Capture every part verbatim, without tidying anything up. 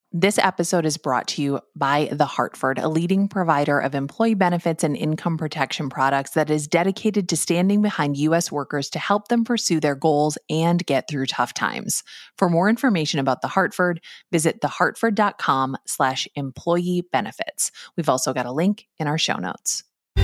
This episode is brought to you by The Hartford, a leading provider of employee benefits and income protection products that is dedicated to standing behind U S workers to help them pursue their goals and get through tough times. For more information about The Hartford, visit thehartford.com slash employee benefits. We've also got a link in our show notes.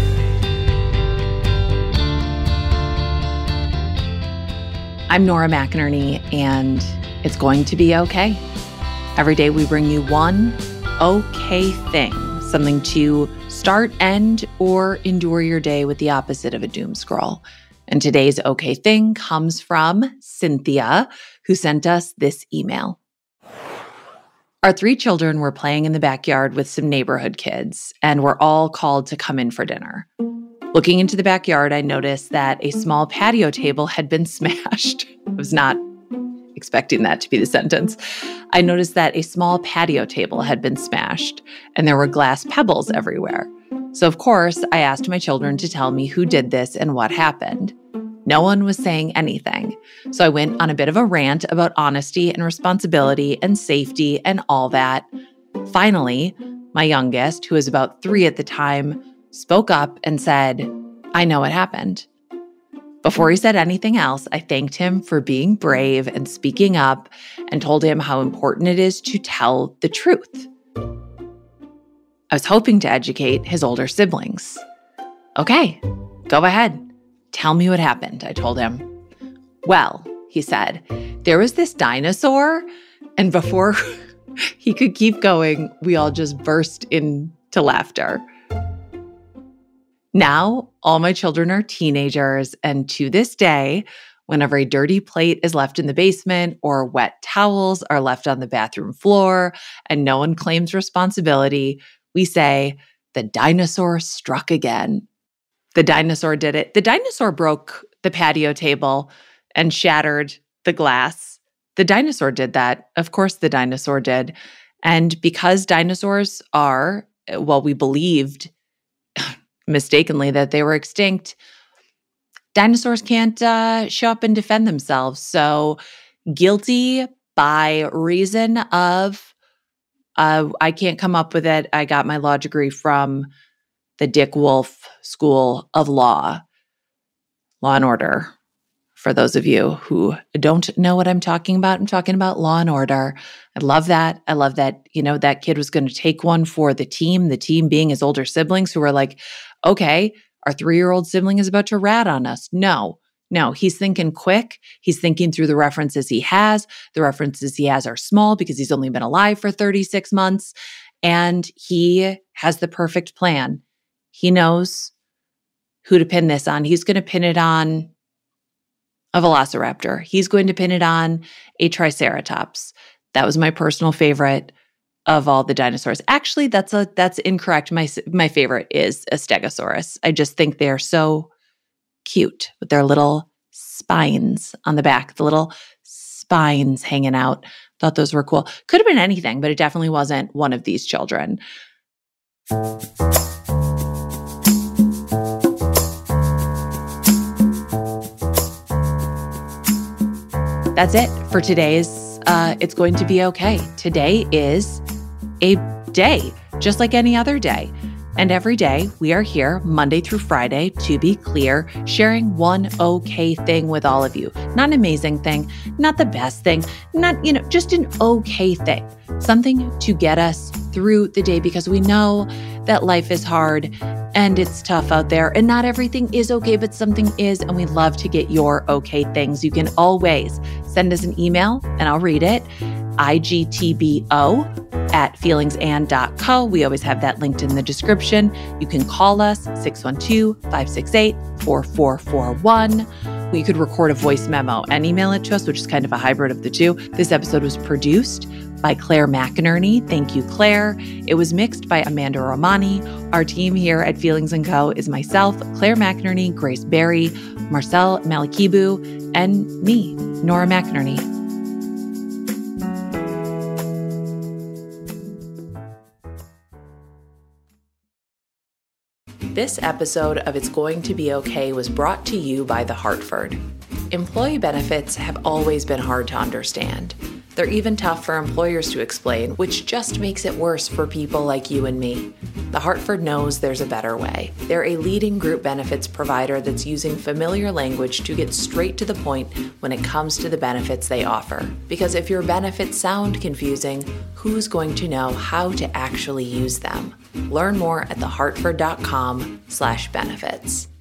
I'm Nora McInerney, and it's going to be okay. Every day we bring you one okay thing, something to start, end, or endure your day with the opposite of a doom scroll. And today's okay thing comes from Cynthia, who sent us this email. Our three children were playing in the backyard with some neighborhood kids, and were all called to come in for dinner. Looking into the backyard, I noticed that a small patio table had been smashed. I was not expecting that to be the sentence. I noticed that a small patio table had been smashed, and there were glass pebbles everywhere. So, of course, I asked my children to tell me who did this and what happened. No one was saying anything. So I went on a bit of a rant about honesty and responsibility and safety and all that. Finally, my youngest, who was about three at the time, spoke up and said, "I know what happened." Before he said anything else, I thanked him for being brave and speaking up and told him how important it is to tell the truth. I was hoping to educate his older siblings. "Okay, go ahead. Tell me what happened," I told him. "Well," he said, "there was this dinosaur," and before he could keep going, we all just burst into laughter. Now, all my children are teenagers, and to this day, whenever a dirty plate is left in the basement or wet towels are left on the bathroom floor and no one claims responsibility, we say, "The dinosaur struck again." The dinosaur did it. The dinosaur broke the patio table and shattered the glass. The dinosaur did that. Of course, the dinosaur did. And because dinosaurs are, well, we believed mistakenly that they were extinct, dinosaurs can't uh, show up and defend themselves. So guilty by reason of, uh, I can't come up with it. I got my law degree from the Dick Wolf School of Law, Law and Order. For those of you who don't know what I'm talking about, I'm talking about Law and Order. I love that. I love that, you know, that kid was going to take one for the team, the team being his older siblings who were like, okay, our three-year-old sibling is about to rat on us. No, no, he's thinking quick. He's thinking through the references he has. The references he has are small because he's only been alive for thirty-six months. And he has the perfect plan. He knows who to pin this on. He's going to pin it on a velociraptor. He's going to pin it on a triceratops. That was my personal favorite of all the dinosaurs. Actually, that's a that's incorrect. My my favorite is a Stegosaurus. I just think they're so cute with their little spines on the back, the little spines hanging out. Thought those were cool. Could have been anything, but it definitely wasn't one of these children. That's it for today's uh, It's Going to Be Okay. Today is a day, just like any other day. And every day we are here Monday through Friday, to be clear, sharing one okay thing with all of you. Not an amazing thing, not the best thing, not, you know, just an okay thing. Something to get us through the day, because we know that life is hard and it's tough out there and not everything is okay, but something is, and we love to get your okay things. You can always send us an email and I'll read it, I G T B O at feelingsand dot co. We always have that linked in the description. You can call us, six one two, five six eight, four four four one. You could record a voice memo and email it to us, which is kind of a hybrid of the two. This episode was produced by Claire McInerney. Thank you, Claire. It was mixed by Amanda Romani. Our team here at Feelings and Co. is myself, Claire McInerney, Grace Berry, Marcel Malikibu, and me, Nora McInerney. This episode of It's Going to Be Okay was brought to you by The Hartford. Employee benefits have always been hard to understand. They're even tough for employers to explain, which just makes it worse for people like you and me. The Hartford knows there's a better way. They're a leading group benefits provider that's using familiar language to get straight to the point when it comes to the benefits they offer. Because if your benefits sound confusing, who's going to know how to actually use them? Learn more at the hartford dot com slash benefits.